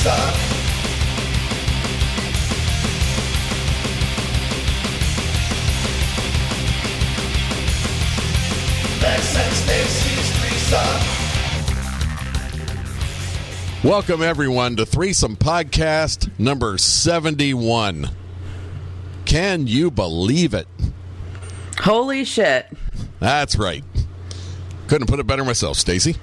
threesome. Lex and Stacy's threesome. Welcome, everyone, to Threesome Podcast number 71. Can you believe it? Holy shit. That's right. Couldn't put it better myself, Stacy.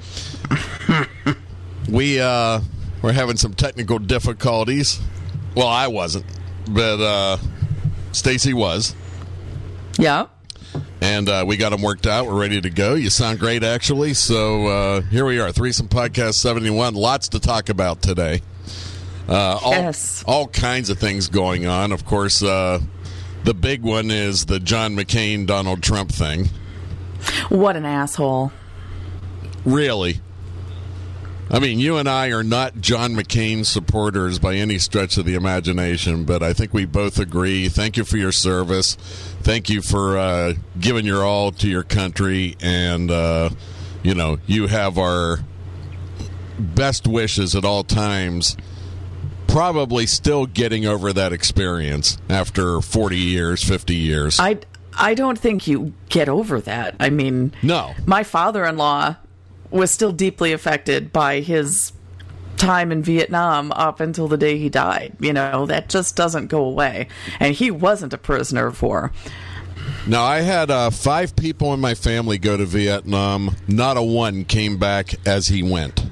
We're having some technical difficulties. Well, I wasn't, but Stacy was. Yeah. And we got them worked out. We're ready to go. You sound great, actually. So here we are, Threesome Podcast 71. Lots to talk about today. All kinds of things going on. Of course, the big one is the John McCain, Donald Trump thing. What an asshole. Really? I mean, you and I are not John McCain supporters by any stretch of the imagination, but I think we both agree. Thank you for your service. Thank you for giving your all to your country, and, you have our best wishes at all times. Probably still getting over that experience after 40 years, 50 years. I don't think you get over that. I mean, no. My father-in-law was still deeply affected by his time in Vietnam up until the day he died. You know, that just doesn't go away. And he wasn't a prisoner of war. Now, I had 5 people in my family go to Vietnam. Not a one came back as he went.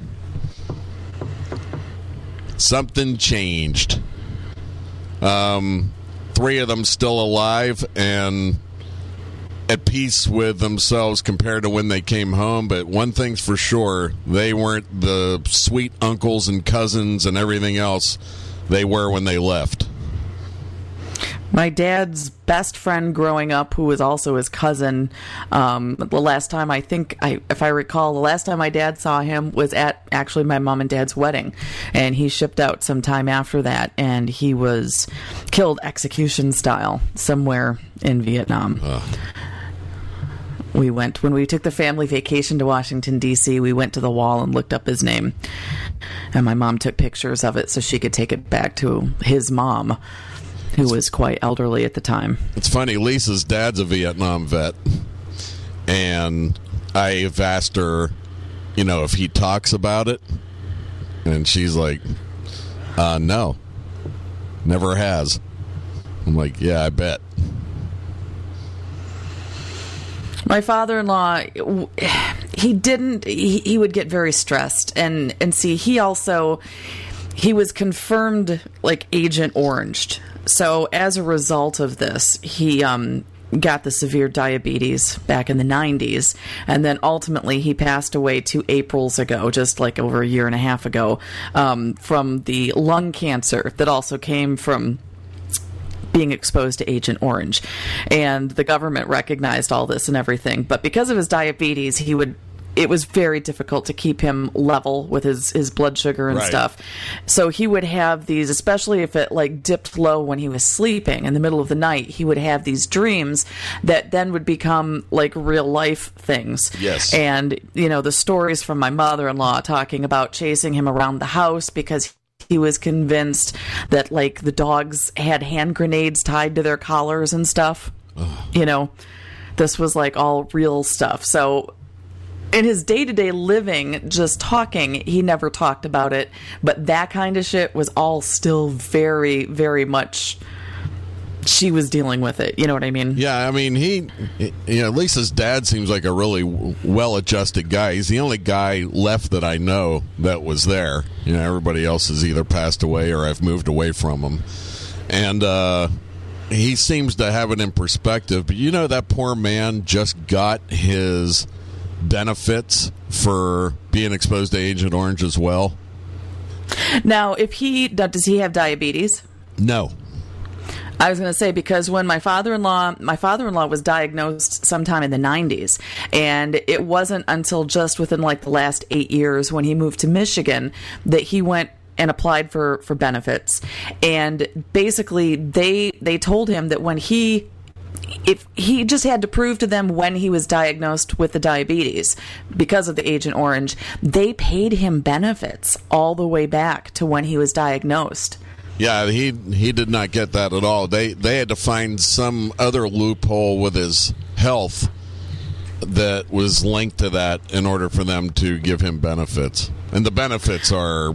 Something changed. 3 of them still alive and at peace with themselves compared to when they came home. But one thing's for sure, they weren't the sweet uncles and cousins and everything else they were when they left. My dad's best friend growing up, who was also his cousin, the last time if I recall, the last time my dad saw him was at actually my mom and dad's wedding. And he shipped out some time after that, and he was killed execution style somewhere in Vietnam. When we took the family vacation to Washington, D.C., we went to the wall and looked up his name. And my mom took pictures of it so she could take it back to his mom, who was quite elderly at the time. It's funny, Lisa's dad's a Vietnam vet. And I've asked her, if he talks about it. And she's like, no. Never has. I'm like, yeah, I bet. My father-in-law, he would get very stressed. And see, he was confirmed like Agent Oranged. So as a result of this, he got the severe diabetes back in the 90s. And then ultimately he passed away 2 Aprils ago, just like over a year and a half ago, from the lung cancer that also came from being exposed to Agent Orange. And the government recognized all this and everything. But because of his diabetes, it was very difficult to keep him level with his blood sugar and stuff. So he would have these, especially if it like dipped low when he was sleeping in the middle of the night, he would have these dreams that then would become like real life things. Yes. And, the stories from my mother-in-law talking about chasing him around the house because he was convinced that like the dogs had hand grenades tied to their collars and stuff. This was like all real stuff. So in his day-to-day living, just talking, he never talked about it. But that kind of shit was all still very, very much, she was dealing with it. You know what I mean? Yeah, I mean, Lisa's dad seems like a really well-adjusted guy. He's the only guy left that I know that was there. Everybody else has either passed away or I've moved away from him. And he seems to have it in perspective. But that poor man just got his benefits for being exposed to Agent Orange as well. Now, does he have diabetes? No. I was going to say, because when my father-in-law was diagnosed sometime in the 90s, and it wasn't until just within like the last 8 years when he moved to Michigan that he went and applied for benefits. And basically they told him that when he if he just had to prove to them when he was diagnosed with the diabetes because of the Agent Orange, they paid him benefits all the way back to when he was diagnosed. Yeah, he did not get that at all. They had to find some other loophole with his health that was linked to that in order for them to give him benefits. And the benefits are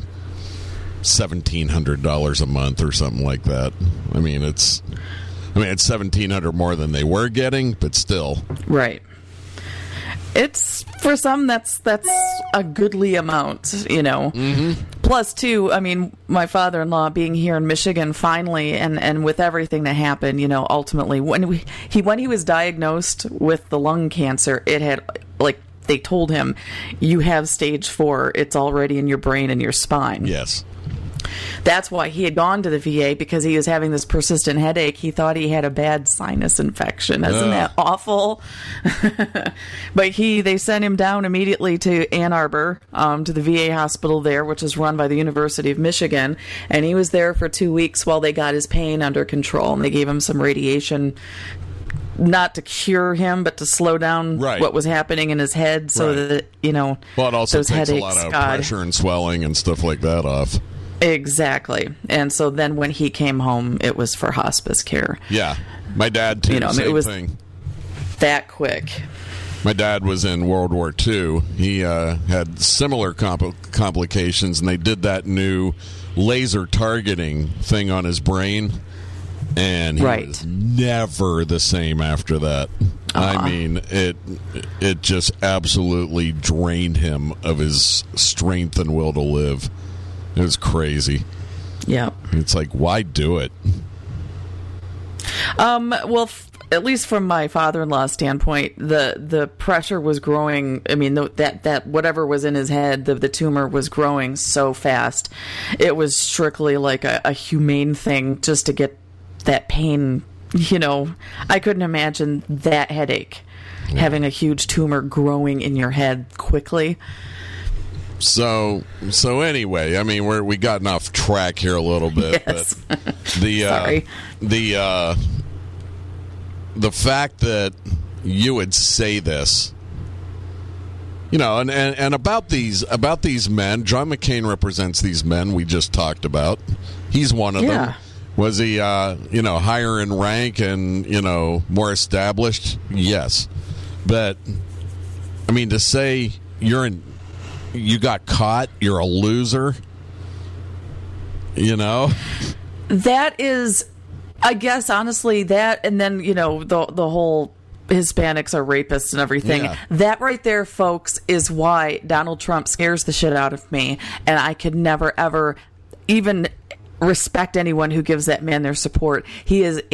$1,700 a month or something like that. I mean, it's $1,700 more than they were getting, but still. Right. It's, for some, that's a goodly amount, you know. Mm-hmm. Plus, too, I mean, my father-in-law being here in Michigan finally, and with everything that happened, you know, ultimately, when he was diagnosed with the lung cancer, it had, like, they told him, you have stage 4. It's already in your brain and your spine. Yes. That's why he had gone to the VA, because he was having this persistent headache. He thought he had a bad sinus infection. Isn't that awful? But they sent him down immediately to Ann Arbor, to the VA hospital there, which is run by the University of Michigan. And he was there for 2 weeks while they got his pain under control. And they gave him some radiation, not to cure him, but to slow down what was happening in his head, so that, you know, well, it also those takes headaches, a lot of pressure and swelling and stuff like that off. Exactly. And so then when he came home, it was for hospice care. Yeah. My dad, too, same it was thing. That quick. My dad was in World War II. He had similar complications, and they did that new laser targeting thing on his brain, and he was never the same after that. I mean, it just absolutely drained him of his strength and will to live. It was crazy. Yeah. It's like, why do it? Well, at least from my father-in-law's standpoint, the pressure was growing. I mean, that whatever was in his head, the tumor was growing so fast. It was strictly like a humane thing just to get that pain. You know, I couldn't imagine that headache, having a huge tumor growing in your head quickly. So anyway, I mean, we gotten off track here a little bit. Yes. But Sorry. The fact that you would say this, you know, and about these men, John McCain represents these men we just talked about. He's one of them. Was he, higher in rank and, more established? Yes. But, I mean, to say you got caught, you're a loser, That is, I guess, honestly, that, and then, the whole Hispanics are rapists and everything. Yeah. That right there, folks, is why Donald Trump scares the shit out of me, and I could never, ever even respect anyone who gives that man their support. He is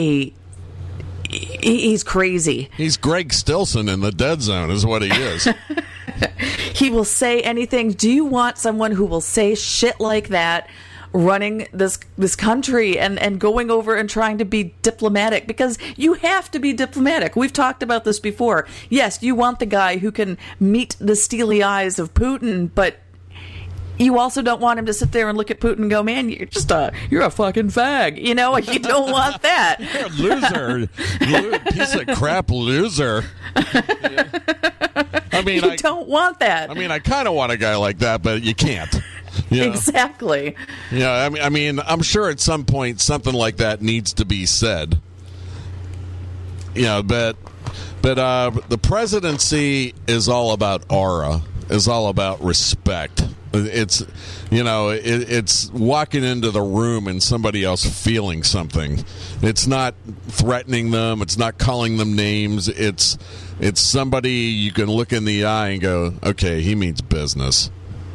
he's crazy. He's Greg Stilson in the Dead Zone is what he is. He will say anything. Do you want someone who will say shit like that running this country and going over and trying to be diplomatic? Because you have to be diplomatic. We've talked about this before. Yes, you want the guy who can meet the steely eyes of Putin, but you also don't want him to sit there and look at Putin and go, man, you're a fucking fag. You don't want that. You're a loser. Piece of crap loser. I mean, you don't want that. I mean, I kind of want a guy like that, but you can't. Exactly. Yeah, I mean, I'm sure at some point something like that needs to be said. But the presidency is all about aura, is all about respect. It's it's walking into the room and somebody else feeling something. It's not threatening them. It's not calling them names. It's somebody you can look in the eye and go, okay, he means business.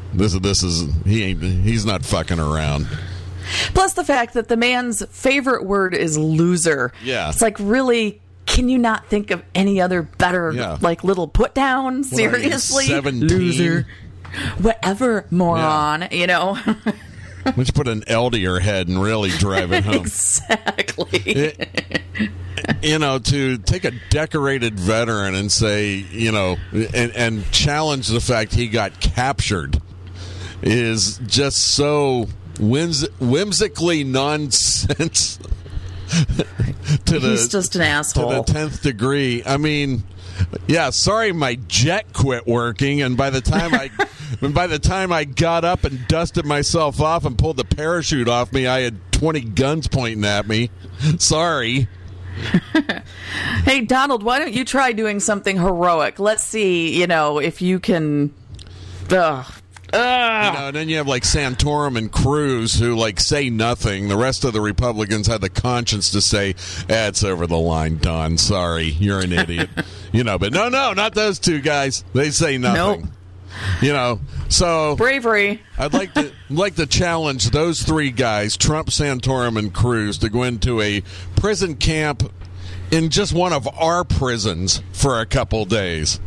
He's not fucking around. Plus the fact that the man's favorite word is loser. Yeah, it's like, really. Can you not think of any other better little put down? Seriously, 17? Loser. Whatever, moron, Why don't you put an L to your head and really drive it home? Exactly. To take a decorated veteran and say, and challenge the fact he got captured is just so whimsically nonsense. He's just an asshole. To the 10th degree. I mean, yeah, sorry my jet quit working, and by the time I got up and dusted myself off and pulled the parachute off me, I had 20 guns pointing at me. Sorry. Hey, Donald, why don't you try doing something heroic? Let's see, if you can... And then you have like Santorum and Cruz who like say nothing. The rest of the Republicans had the conscience to say, it's over the line, Don. Sorry, you're an idiot. But no, not those two guys. They say nothing. Nope. So bravery. I'd like to challenge those three guys, Trump, Santorum, and Cruz, to go into a prison camp in just one of our prisons for a couple days.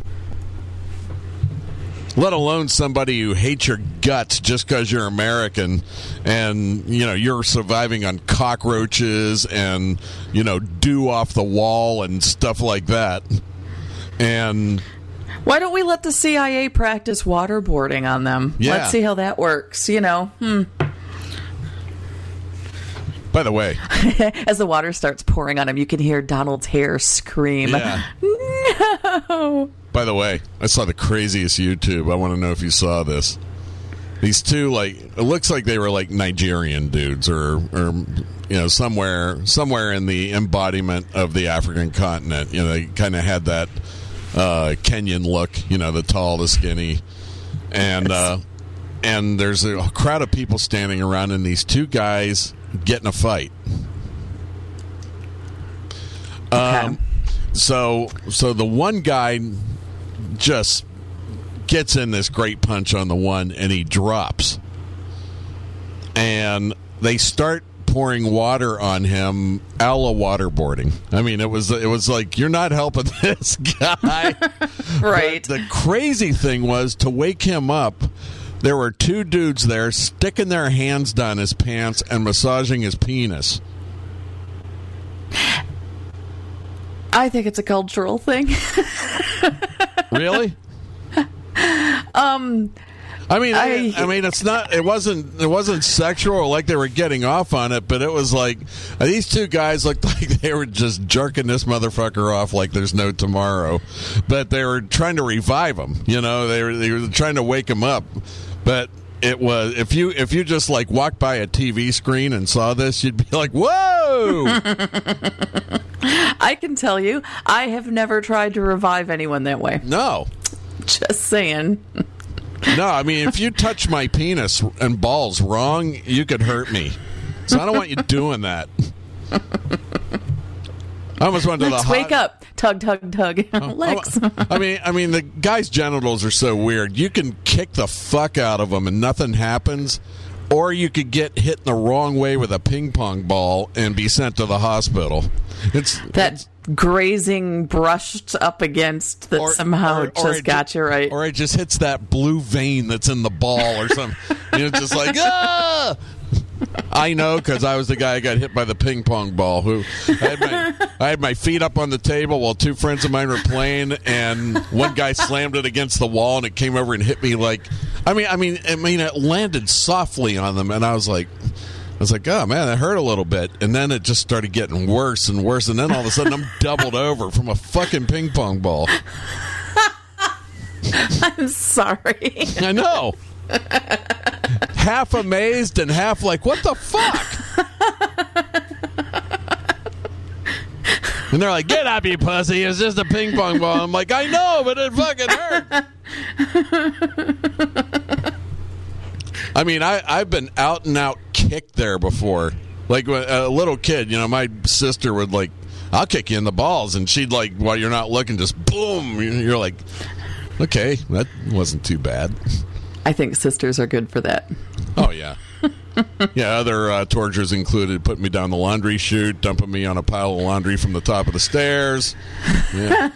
Let alone somebody who hates your guts just because you're American and, you're surviving on cockroaches and, dew off the wall and stuff like that. And why don't we let the CIA practice waterboarding on them? Yeah. Let's see how that works, By the way, as the water starts pouring on him, you can hear Donald's hair scream. Yeah. No! By the way, I saw the craziest YouTube. I want to know if you saw this. These two, it looks like they were like Nigerian dudes or somewhere in the embodiment of the African continent. They kind of had that Kenyan look, the tall, the skinny. And there's a crowd of people standing around, and these two guys get in a fight. Okay. So the one guy just gets in this great punch on the one, and he drops. And they start pouring water on him, a la waterboarding. I mean, it was like, you're not helping this guy. Right. But the crazy thing was, to wake him up, there were two dudes there sticking their hands down his pants and massaging his penis. I think it's a cultural thing. Really? I mean, it's not. It wasn't sexual, like they were getting off on it, but it was like these two guys looked like they were just jerking this motherfucker off like there's no tomorrow. But they were trying to revive him. They were trying to wake him up. But it was, if you just like walked by a TV screen and saw this, you'd be like, whoa. I can tell you, I have never tried to revive anyone that way. No. Just saying. No, I mean, if you touch my penis and balls wrong, you could hurt me. So I don't want you doing that. I almost went to Let's wake up. Tug, tug, tug. Lex. I mean, the guy's genitals are so weird. You can kick the fuck out of them and nothing happens, or you could get hit in the wrong way with a ping pong ball and be sent to the hospital. It's grazing brushed up against that somehow just got you right. Or it just hits that blue vein that's in the ball or something. Just like, ah! I know, because I was the guy who got hit by the ping pong ball. I had my feet up on the table while two friends of mine were playing, and one guy slammed it against the wall, and it came over and hit me like. I mean, it landed softly on them, and I was like, oh man, that hurt a little bit, and then it just started getting worse and worse, and then all of a sudden I'm doubled over from a fucking ping pong ball. I'm sorry. I know. Half amazed and half like, what the fuck? And they're like, get up, you pussy. It's just a ping pong ball. I'm like, I know, but it fucking hurt. I mean, I've been out and out kicked there before. Like a little kid, my sister would like, I'll kick you in the balls. And she'd like, while you're not looking, just boom. You're like, okay, that wasn't too bad. I think sisters are good for that. Oh, yeah. Yeah, other tortures included putting me down the laundry chute, dumping me on a pile of laundry from the top of the stairs. Yeah.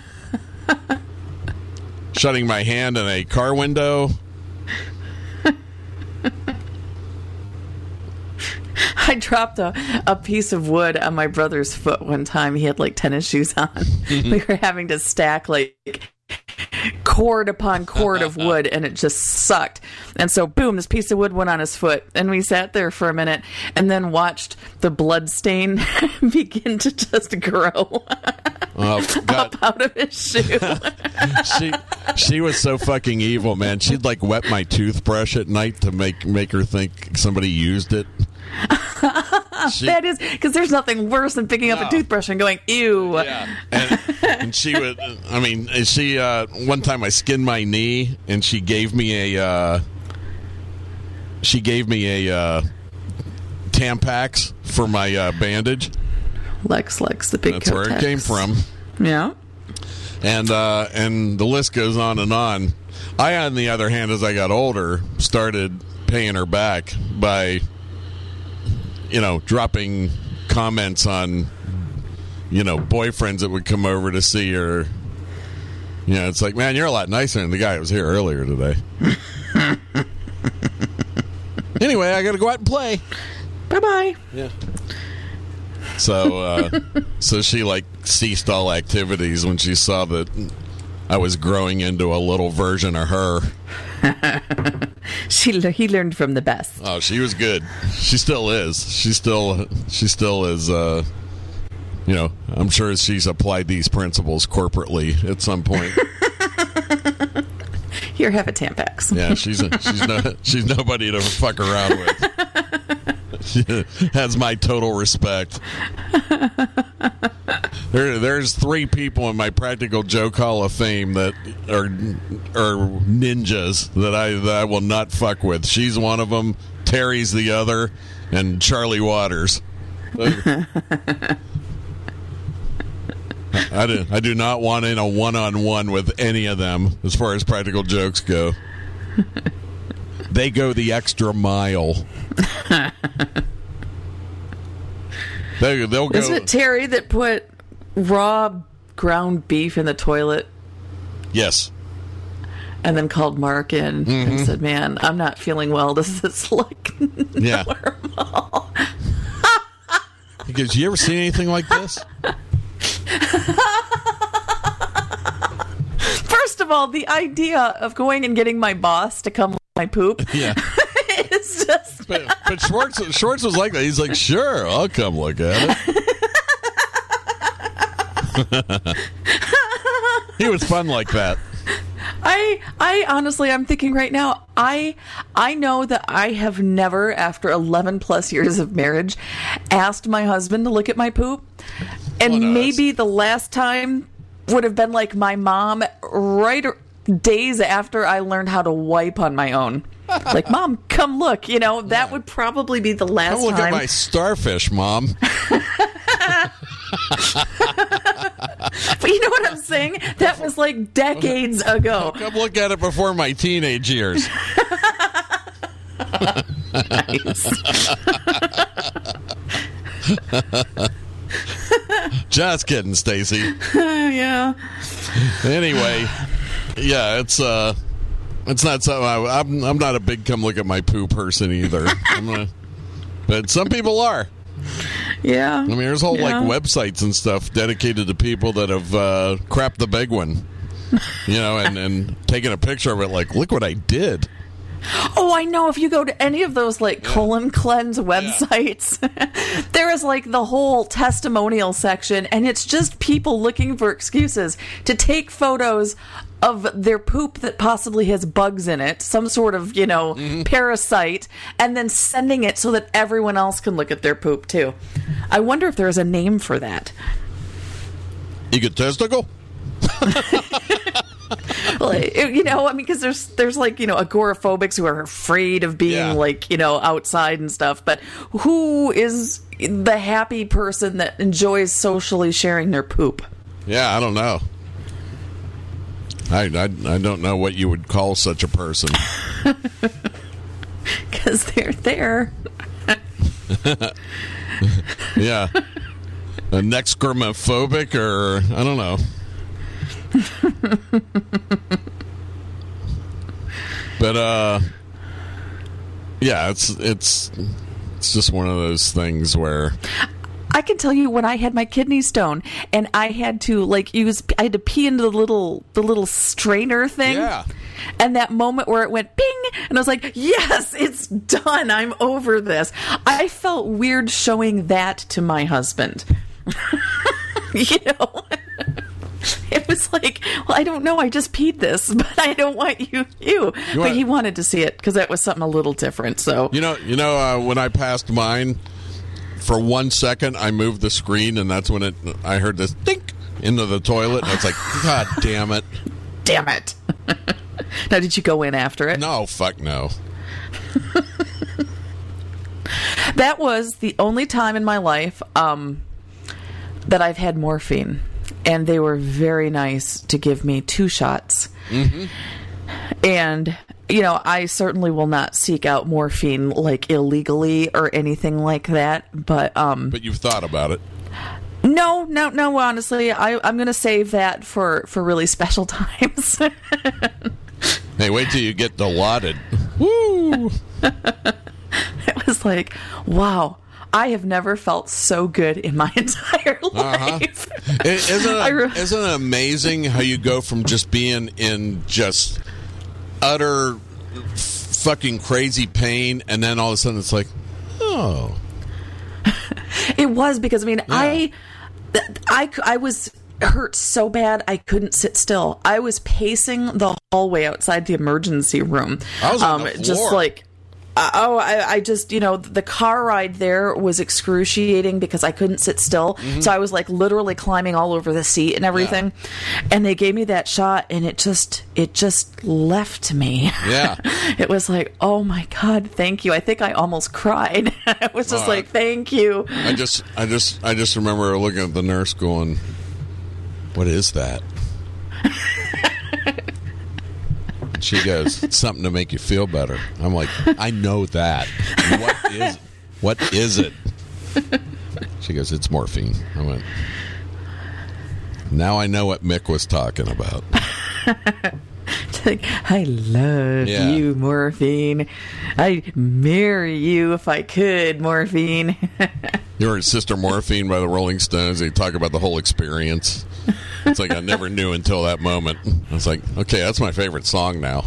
Shutting my hand in a car window. I dropped a piece of wood on my brother's foot one time. He had like tennis shoes on. We were having to stack like cord upon cord of wood, and it just sucked. And so, boom, this piece of wood went on his foot, and we sat there for a minute and then watched the blood stain begin to just grow up out of his shoe. She was so fucking evil, man. She'd like wet my toothbrush at night to make her think somebody used it. That is, because there's nothing worse than picking up a toothbrush and going, ew. Yeah. And she would, I mean, one time I skinned my knee, and she gave me a Tampax for my bandage. Lex, the big That's where it came from. Yeah. And the list goes on and on. I, on the other hand, as I got older, started paying her back by, dropping comments on, boyfriends that would come over to see her. It's like, man, you're a lot nicer than the guy that was here earlier today. Anyway, I got to go out and play. Bye-bye. Yeah. So she like ceased all activities when she saw that I was growing into a little version of her. He learned from the best. Oh, she was good. She still is. She still is. I'm sure she's applied these principles corporately at some point. Here, have a Tampax. Yeah, she's nobody to fuck around with. She has my total respect. There's 3 people in my Practical Joke Hall of Fame that are ninjas that I will not fuck with. She's one of them. Terry's the other, and Charlie Waters. I do not want in a one-on-one with any of them as far as practical jokes go. They go the extra mile. They'll go. Isn't it Terry that put raw ground beef in the toilet? Yes. And then called Mark in and said, man, I'm not feeling well. This is like normal. He goes, you ever seen anything like this? First of all, the idea of going and getting my boss to come look at my poop is just... But Schwartz was like that. He's like, sure, I'll come look at it. He was fun like that. I honestly, I'm thinking right now, I know that I have never, after 11 plus years of marriage, asked my husband to look at my poop. And maybe the last time would have been like my mom days after I learned how to wipe on my own. Like, Mom, come look. That would probably be the last time. Come look at my starfish, Mom. But you know what I'm saying? That was like decades ago. Come look at it before my teenage years. Just kidding, Stacy. Yeah. Anyway, yeah, it's not something I'm not a big come look at my poo person either. But some people are. Yeah. I mean, there's whole like websites and stuff dedicated to people that have crapped the big one, and taking a picture of it. Like, look what I did. Oh, I know. If you go to any of those like colon cleanse websites, there is like the whole testimonial section, and it's just people looking for excuses to take photos of their poop that possibly has bugs in it, some sort of, parasite, and then sending it so that everyone else can look at their poop too. I wonder if there's a name for that. Egotistical? Because there's like, agoraphobics who are afraid of being outside and stuff. But who is the happy person that enjoys socially sharing their poop? Yeah, I don't know. I don't know what you would call such a person. Because they're there. Yeah. A nexcromophobic, or I don't know. But yeah, it's just one of those things where I can tell you when I had my kidney stone and I had to I had to pee into the little strainer thing. Yeah. And that moment where it went bing, and I was like, yes, it's done. I'm over this. I felt weird showing that to my husband. You know? It was like, well, I don't know. I just peed this, but I don't want you. But he wanted to see it because that was something a little different. So you know, when I passed mine, for 1 second, I moved the screen, and that's when I heard this dink into the toilet. And it's like, God damn it! Damn it! Now, did you go in after it? No, fuck no. That was the only time in my life that I've had morphine. And they were very nice to give me 2 shots. Mm-hmm. And, you know, I certainly will not seek out morphine, illegally or anything like that. But you've thought about it. No, honestly. I'm going to save that for really special times. Hey, wait till you get dilaudid. Woo! It was like, wow. I have never felt so good in my entire life. Isn't it amazing how you go from just being in just utter fucking crazy pain, and then all of a sudden it's like, oh. It was because, I mean, yeah. I was hurt so bad I couldn't sit still. I was pacing the hallway outside the emergency room. I was on the floor. Just like... I just, the car ride there was excruciating because I couldn't sit still. Mm-hmm. So I was literally climbing all over the seat and everything. Yeah. And they gave me that shot and it just left me. Yeah. It was like, oh my God, thank you. I think I almost cried. I was just like, thank you. I just remember looking at the nurse going, what is that? She goes, it's something to make you feel better. I'm like, I know that. What is it? She goes, it's morphine. I went, now I know what Mick was talking about. I love you, morphine. I'd marry you if I could, morphine. You heard Sister Morphine by the Rolling Stones. They talk about the whole experience. It's like I never knew until that moment. I was like, okay, that's my favorite song now.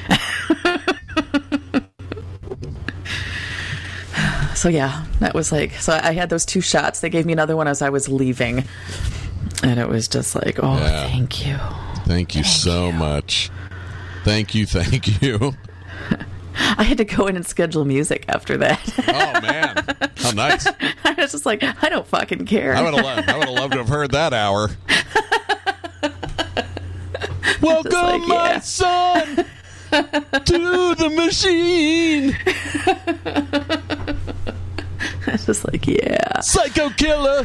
So yeah, that was so I had those 2 shots. They gave me another one as I was leaving. And it was just like, oh, yeah. Thank you. Thank you so much. Thank you. I had to go in and schedule music after that. Oh, man. How nice. I was just like, I don't fucking care. I would have loved to have heard that hour. Welcome, my son, to the machine. It's just like, yeah. Psycho killer.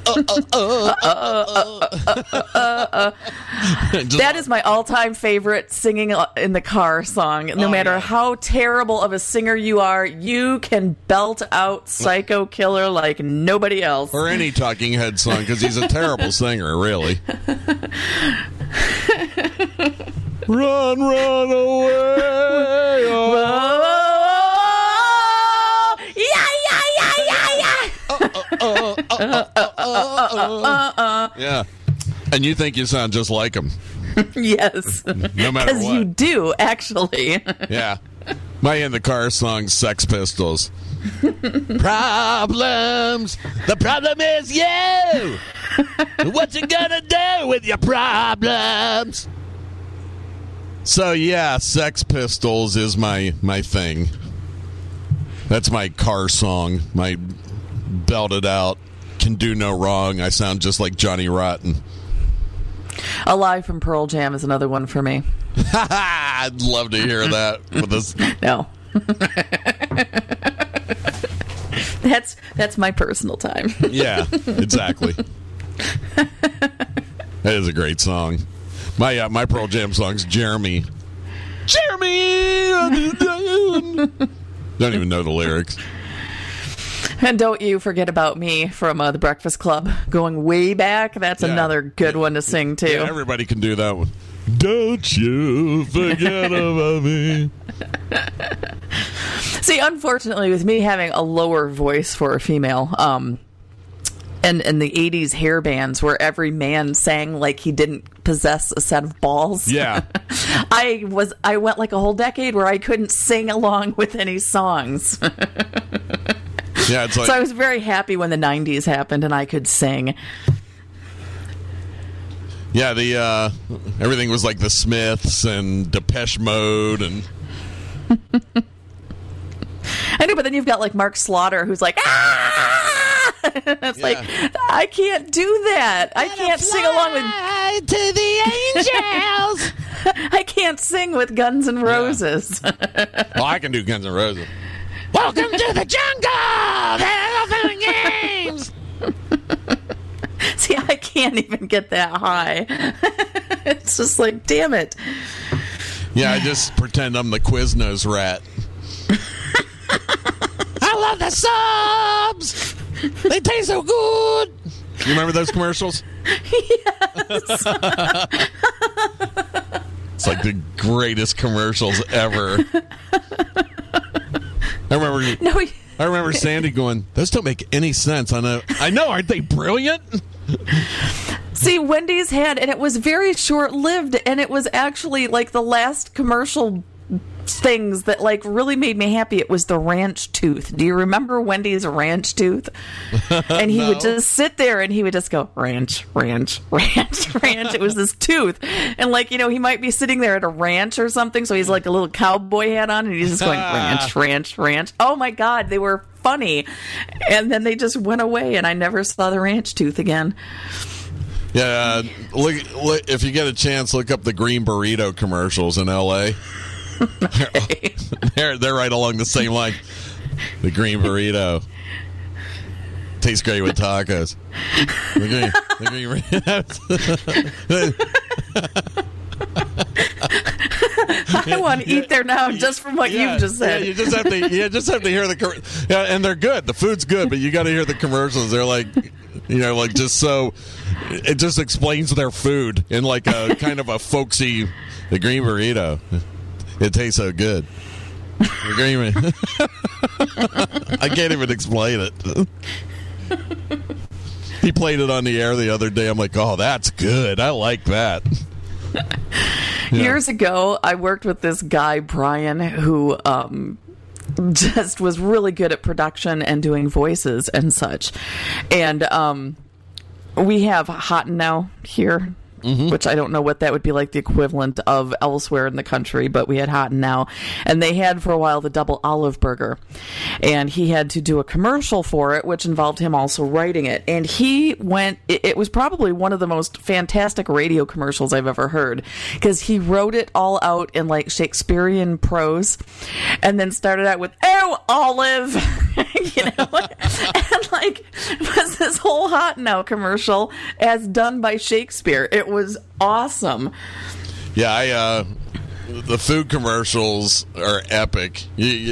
That is my all-time favorite singing in the car song. No matter how terrible of a singer you are, you can belt out Psycho Killer like nobody else. Or any Talking Head song, because he's a terrible singer, really. Run away. Yeah. And you think you sound just like him. Yes. No matter what. Because you do, actually. Yeah. My In the Car song, Sex Pistols. Problems. The problem is you. What you gonna do with your problems? So, yeah, Sex Pistols is my thing. That's my car song. My belted out, can do no wrong. I sound just like Johnny Rotten. Alive from Pearl Jam is another one for me. I'd love to hear that. With this. No. That's my personal time. Yeah, exactly. That is a great song. My Pearl Jam song's Jeremy. Jeremy! Don't even know the lyrics. And don't you forget about me from The Breakfast Club. Going way back, that's another good one to sing, too. Yeah, everybody can do that one. Don't you forget about me. See, unfortunately, with me having a lower voice for a female, And the 80s hair bands where every man sang like he didn't possess a set of balls. Yeah. I went like a whole decade where I couldn't sing along with any songs. Yeah, it's like, So I was very happy when the 90s happened and I could sing. yeah, the everything was like the Smiths and Depeche Mode and I know, but then you've got like Mark Slaughter who's like, ah! It's like, I can't do that. I can't sing along with to the angels. I can't sing with Guns N' Roses. Well, I can do Guns N' Roses. Welcome to the jungle. The elephant games. See, I can't even get that high. It's just like, damn it. Yeah, I just pretend I'm the Quiznos rat. I love the subs. They taste so good. You remember those commercials? Yes. It's like the greatest commercials ever. I remember Sandy going, "Those don't make any sense." I know, aren't they brilliant? See, Wendy's had, and it was very short-lived, and it was actually like the last commercial things that like really made me happy. It was the ranch tooth. Do you remember Wendy's ranch tooth? And he would just sit there and he would just go ranch, ranch, ranch, ranch. It was this tooth, and like, you know, he might be sitting there at a ranch or something, so he's like a little cowboy hat on and he's just going ranch, ranch, ranch. Oh my god, they were funny. And then they just went away and I never saw the ranch tooth again. Yeah, look, if you get a chance, look up the green burrito commercials in LA. They're right along the same line. The green burrito tastes great with tacos. The green I want to eat there now just from what you've just said. Yeah, you just have to hear the and they're good. The food's good, but you got to hear the commercials. They're like, you know, like just so it just explains their food in like a kind of a folksy. The green burrito. It tastes so good. I can't even explain it. He played it on the air the other day. I'm like, oh, that's good. I like that. Years ago, I worked with this guy, Brian, who just was really good at production and doing voices and such. And we have Hot Now here. Mm-hmm. Which I don't know what that would be like the equivalent of elsewhere in the country, but we had Hot Now. And they had for a while the double olive burger. And he had to do a commercial for it, which involved him also writing it. And he went, it was probably one of the most fantastic radio commercials I've ever heard, because he wrote it all out in like Shakespearean prose and then started out with, "Oh, olive," you know, and like was this whole Hot Now commercial as done by Shakespeare. It was awesome. Yeah, the food commercials are epic.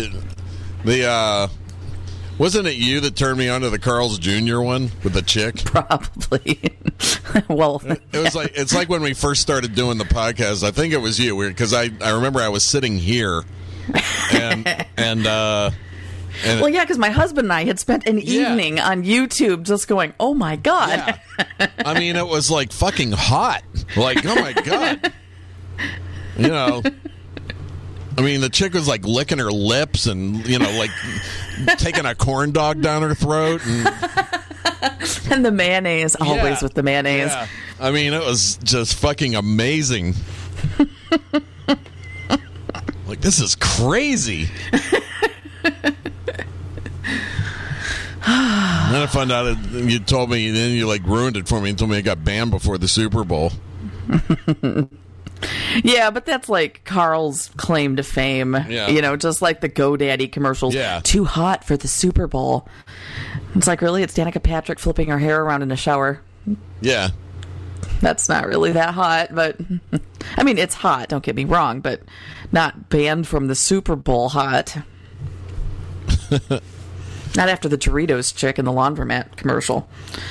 Wasn't it you that turned me on to the Carl's Jr. one with the chick? Probably. Well, it was like, it's like when we first started doing the podcast. I think it was you, because I remember I was sitting here and well, yeah, because my husband and I had spent an evening on YouTube just going, oh my god. Yeah. I mean, it was like fucking hot. Like, oh my god. You know, I mean, the chick was like licking her lips and, you know, like taking a corn dog down her throat. And the mayonnaise, always with the mayonnaise. Yeah. I mean, it was just fucking amazing. Like, this is crazy. And then I found out you told me, and then you like ruined it for me and told me I got banned before the Super Bowl. Yeah, but that's like Carl's claim to fame. Yeah. You know, just like the GoDaddy commercials. Yeah. Too hot for the Super Bowl. It's like, really? It's Danica Patrick flipping her hair around in a shower. Yeah. That's not really that hot, but I mean, it's hot, don't get me wrong, but not banned from the Super Bowl hot. Not after the Doritos chick in the laundromat commercial.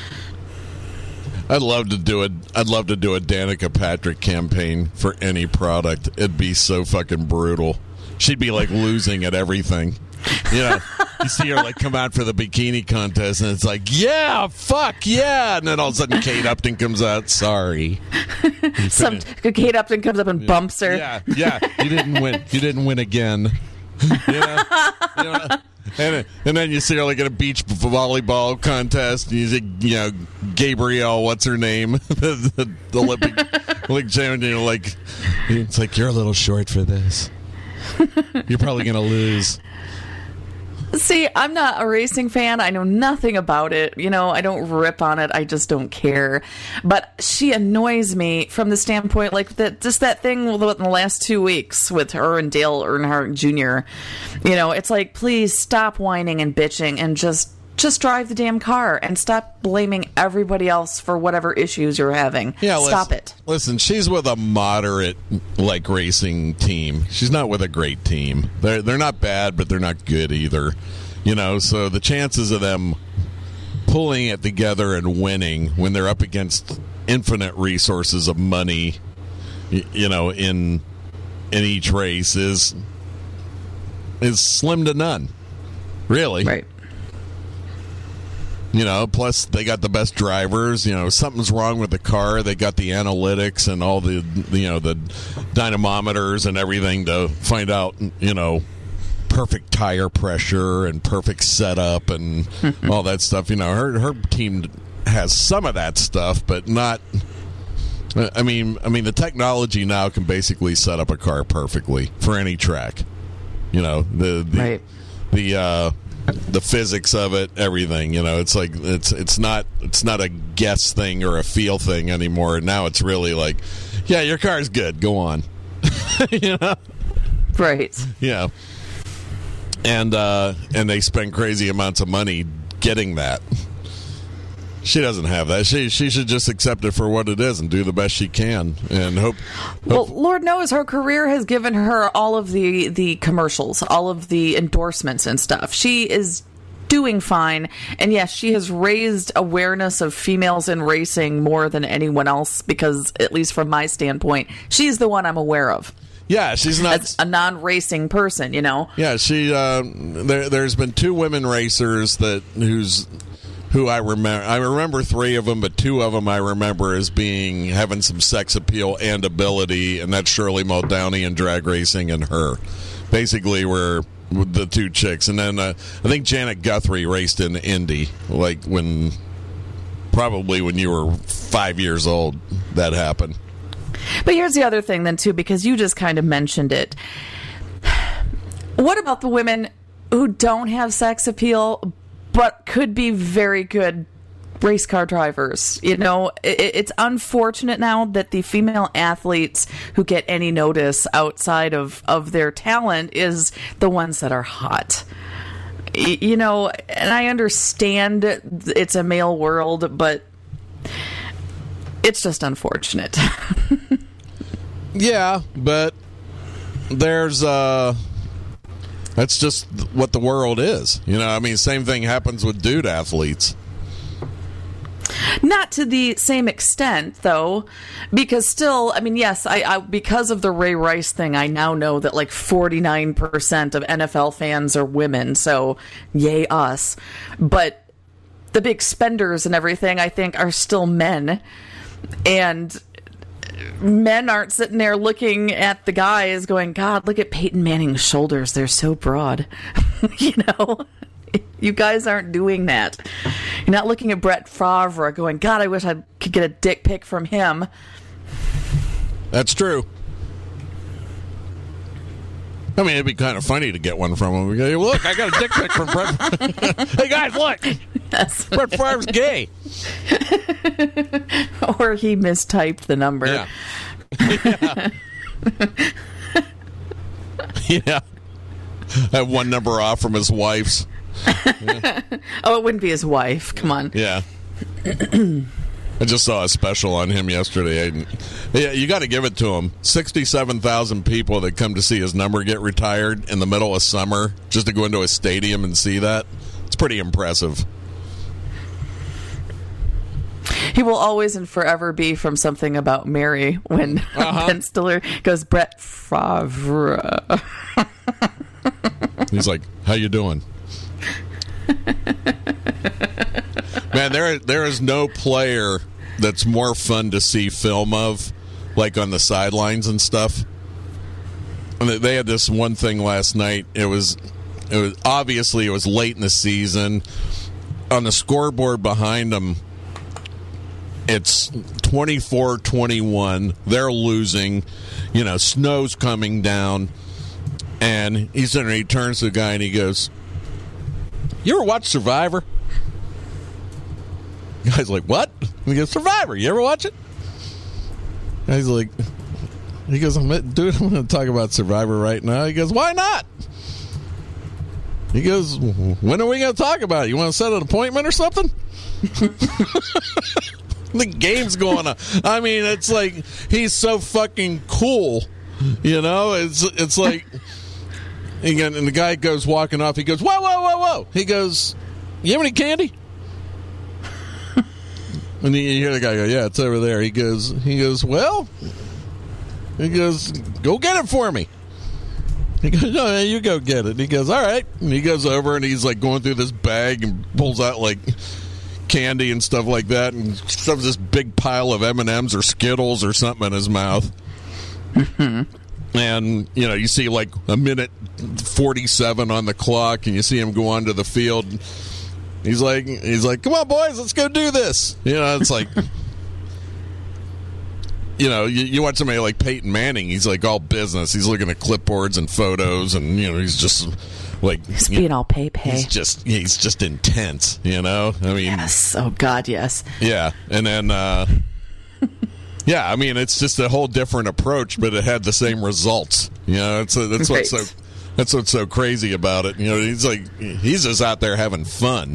I'd love to do a Danica Patrick campaign for any product. It'd be so fucking brutal. She'd be like losing at everything. You know, You see her like come out for the bikini contest, and it's like, yeah, fuck yeah, and then all of a sudden Kate Upton comes out. Sorry, Kate Upton comes up and bumps her. Yeah, you didn't win. You didn't win again. You know? And then you see her like at a beach volleyball contest, and you see, Gabrielle, what's her name, the Olympic champion. Like, it's like, you're a little short for this. You're probably gonna lose. See, I'm not a racing fan. I know nothing about it. I don't rip on it. I just don't care. But she annoys me from the standpoint, like, that thing in the last 2 weeks with her and Dale Earnhardt Jr. It's like, please stop whining and bitching and just drive the damn car and stop blaming everybody else for whatever issues you're having. Yeah, stop it. Listen, she's with a moderate racing team. She's not with a great team. They're not bad, but they're not good either. So the chances of them pulling it together and winning when they're up against infinite resources of money, in each race is slim to none. Really. Right. Plus they got the best drivers. Something's wrong with the car. They got the analytics and all the dynamometers and everything to find out, perfect tire pressure and perfect setup and all that stuff. Her team has some of that stuff, but not. I mean, the technology now can basically set up a car perfectly for any track. Right. The physics of it, everything, it's like it's not a guess thing or a feel thing anymore. Now it's really like, yeah, your car's good, go on. Right. Yeah. And they spend crazy amounts of money getting that. She doesn't have that. She should just accept it for what it is and do the best she can and hope. Well, Lord knows her career has given her all of the commercials, all of the endorsements and stuff. She is doing fine. And yes, she has raised awareness of females in racing more than anyone else because, at least from my standpoint, she's the one I'm aware of. Yeah, she's not as a non-racing person, Yeah, she. There's been 2 women racers who I remember 3 of them, but 2 of them I remember as having some sex appeal and ability, and that's Shirley Muldowney in drag racing and her. Basically, were the 2 chicks. And then I think Janet Guthrie raced in Indy, probably when you were 5 years old, that happened. But here's the other thing then, too, because you just kind of mentioned it. What about the women who don't have sex appeal but could be very good race car drivers? It's unfortunate now that the female athletes who get any notice outside of their talent is the ones that are hot. And I understand it's a male world, but it's just unfortunate. Yeah, but there's that's just what the world is. Same thing happens with dude athletes. Not to the same extent, though, because still, yes, I because of the Ray Rice thing, I now know that 49% of NFL fans are women, so yay us. But the big spenders and everything, I think, are still men. And men aren't sitting there looking at the guys going, God, look at Peyton Manning's shoulders. They're so broad. You guys aren't doing that. You're not looking at Brett Favre going, God, I wish I could get a dick pic from him. That's true. It'd be kind of funny to get one from him. We go, look, I got a dick pic from Brett. Hey, guys, look. Yes. Brett Favre's gay. Or he mistyped the number. Yeah. Yeah. Have one number off from his wife's. Yeah. Oh, it wouldn't be his wife. Come on. Yeah. I just saw a special on him yesterday. Yeah, you got to give it to him. 67,000 people that come to see his number get retired in the middle of summer just to go into a stadium and see that. It's pretty impressive. He will always and forever be from Something About Mary when Ben Stiller goes, Brett Favre. He's like, how you doing? Man, there is no player that's more fun to see film of, like on the sidelines and stuff. And they had this one thing last night. It was obviously it was late in the season. On the scoreboard behind them, it's 24-21. They're losing. You know, snow's coming down. And he turns to the guy and he goes, "You ever watch Survivor?" The guy's like, "What?" And he goes, "Survivor. You ever watch it?" And he's like, "Dude, I'm going to talk about Survivor right now." He goes, "Why not?" He goes, "When are we going to talk about it? You want to set an appointment or something?" The game's going on. I mean, it's like he's so fucking cool. You know, it's like, and the guy goes walking off. He goes, "Whoa, whoa, whoa, whoa!" He goes, "You have any candy?" And you hear the guy go, "Yeah, it's over there." He goes, "Well," he goes, "Go get it for me." He goes, "No, you go get it." He goes, "All right." And he goes over and he's like going through this bag and pulls out like candy and stuff like that and shoves this big pile of M&Ms or Skittles or something in his mouth. And, you know, you see like a minute 47 on the clock and you see him go onto the field. He's like, "Come on, boys, let's go do this." You know, it's like, you know, you watch somebody like Peyton Manning. He's like all business. He's looking at clipboards and photos, and you know, he's just like he's being all pay. He's just intense. You know, I mean, yes. Oh God, yes. Yeah, and then yeah, I mean, it's just a whole different approach, but it had the same results. You know, that's what's so crazy about it. You know, he's just out there having fun.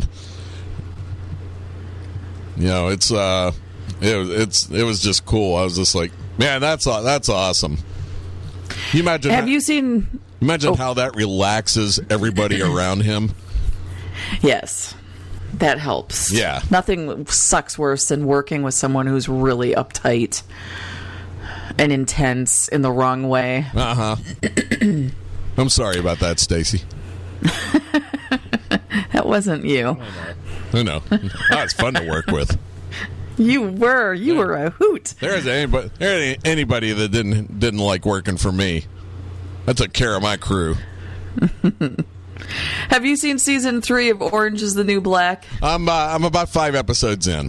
You know, it was just cool. I was just like, man, that's awesome. You imagine? Have you seen? Imagine how that relaxes everybody around him. Yes, that helps. Yeah, nothing sucks worse than working with someone who's really uptight and intense in the wrong way. I'm sorry about that, Stacy. That wasn't you. I know. It's fun to work with. You were a hoot. There ain't anybody that didn't like working for me. I took care of my crew. Have you seen season 3 of Orange is the New Black? I'm about 5 episodes in.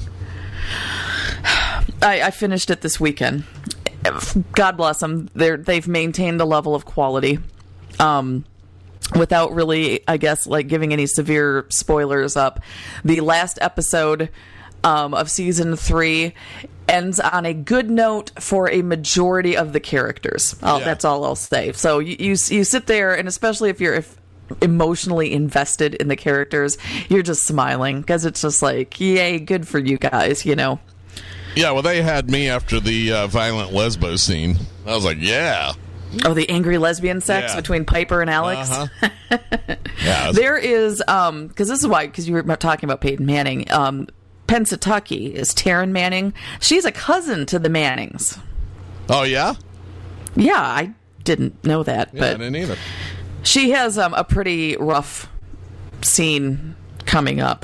I finished it this weekend. God bless them. They've maintained a level of quality. Without really, I guess, like giving any severe spoilers up. The last episode of season 3 ends on a good note for a majority of the characters. That's all I'll say. So you sit there, and especially if you're emotionally invested in the characters, you're just smiling because it's just like, yay, good for you guys, you know. Yeah, well, they had me after the violent lesbo scene. I was like, yeah. Oh, the angry lesbian sex between Piper and Alex? Yeah. There is, because this is why, because you were talking about Peyton Manning, Pennsatucky is Taryn Manning. She's a cousin to the Mannings. Oh, yeah? Yeah, I didn't know that. Yeah, but I didn't either. She has a pretty rough scene coming up.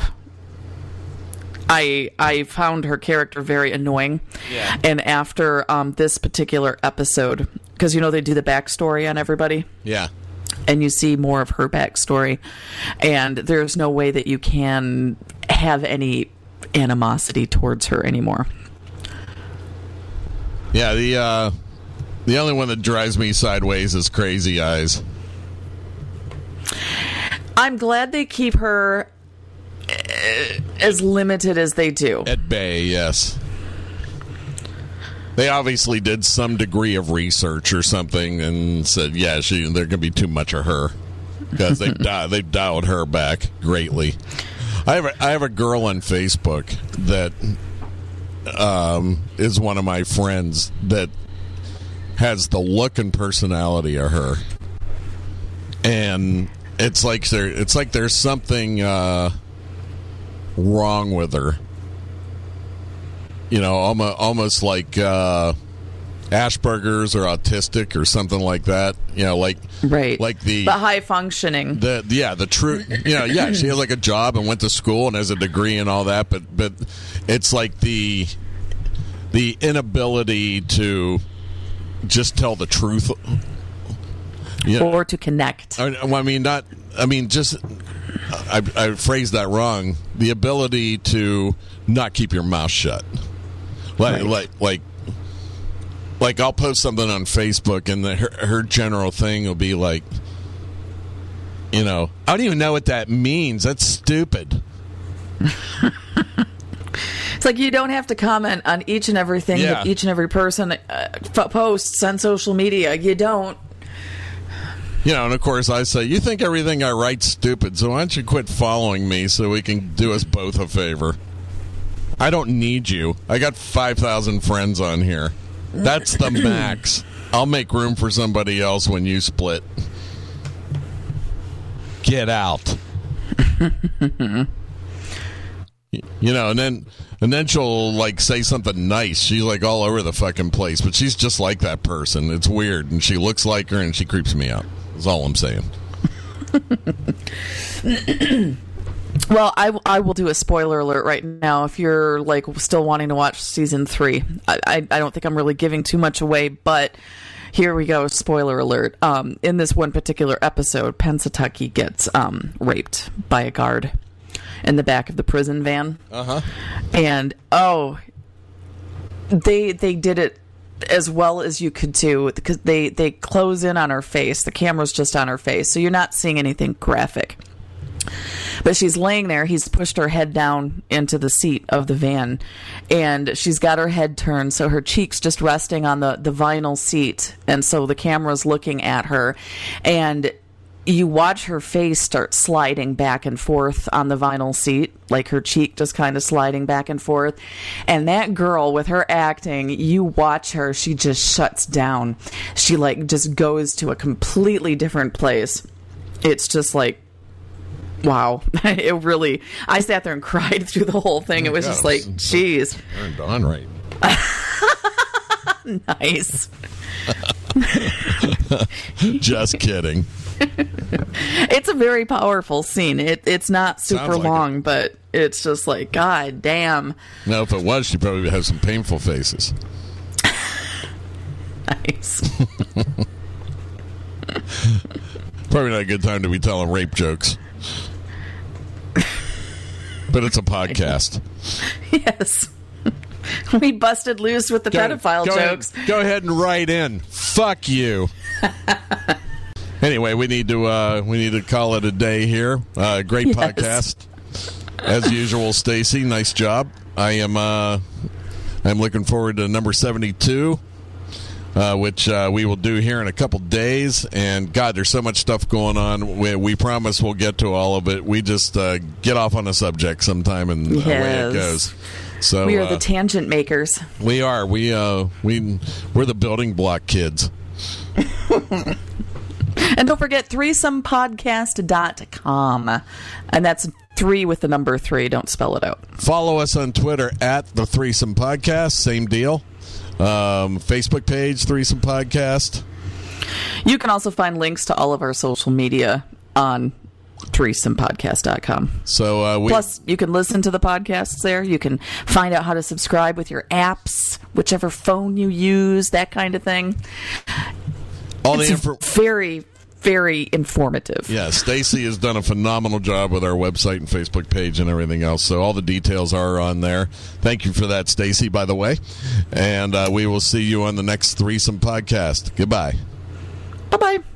I found her character very annoying. Yeah. And after this particular episode, because, you know, they do the backstory on everybody. Yeah. And you see more of her backstory. And there's no way that you can have any animosity towards her anymore. Yeah, the only one that drives me sideways is Crazy Eyes. I'm glad they keep her as limited as they do. At bay, yes. They obviously did some degree of research or something and said, yeah, there going to be too much of her. Because they've dialed her back greatly. I have a girl on Facebook that is one of my friends that has the look and personality of her. And it's like there's something wrong with her. You know, almost like Asperger's or autistic or something like that. You know, like the high functioning. The true. You know, yeah, she has like a job and went to school and has a degree and all that, but it's like the inability to just tell the truth. Yeah. Or to connect. I phrased that wrong. The ability to not keep your mouth shut. Like I'll post something on Facebook, and her general thing will be like, you know, I don't even know what that means. That's stupid. It's like you don't have to comment on each and everything that each and every person posts on social media. You don't. You know, and of course I say, you think everything I write's stupid, so why don't you quit following me so we can do us both a favor? I don't need you. I got 5,000 friends on here. That's the max. I'll make room for somebody else when you split. Get out. You know, and then she'll like say something nice. She's like all over the fucking place, but she's just like that person. It's weird, and she looks like her, and she creeps me out. That's all I'm saying. Well, I will do a spoiler alert right now. If you're like still wanting to watch season 3, I don't think I'm really giving too much away, but here we go. Spoiler alert. In this one particular episode, Pennsatucky gets raped by a guard in the back of the prison van. And they did it as well as you could do, because they close in on her face. The camera's just on her face, so you're not seeing anything graphic. But she's laying there. He's pushed her head down into the seat of the van, and she's got her head turned, so her cheek's just resting on the vinyl seat, and so the camera's looking at her, and you watch her face start sliding back and forth on the vinyl seat, like her cheek just kind of sliding back and forth. And that girl, with her acting, you watch her, she just shuts down. She like just goes to a completely different place. It's just like, wow. It really, I sat there and cried through the whole thing. It was just like, geez. Turned on right. Nice. Just kidding. It's a very powerful scene. It's not super long, but it's just like, God damn. No, if it was, she'd probably have some painful faces. Nice. Probably not a good time to be telling rape jokes. But it's a podcast. Yes. We busted loose with the pedophile jokes. Go ahead and write in. Fuck you. Anyway, we need to call it a day here. Great podcast, as usual. Stacy, nice job. I'm looking forward to number 72, which we will do here in a couple days. And God, there's so much stuff going on. We promise we'll get to all of it. We just get off on a subject sometime, and away it goes. So we are the tangent makers. We are. We're the building block kids. And don't forget threesomepodcast.com. And that's 3 with the number 3. Don't spell it out. Follow us on Twitter at the Threesome Podcast. Same deal. Facebook page, Threesome Podcast. You can also find links to all of our social media on threesomepodcast.com. So plus, you can listen to the podcasts there. You can find out how to subscribe with your apps, whichever phone you use, that kind of thing. It's very, very informative. Yeah, Stacy has done a phenomenal job with our website and Facebook page and everything else. So all the details are on there. Thank you for that, Stacy, by the way. And we will see you on the next Threesome Podcast. Goodbye. Bye-bye.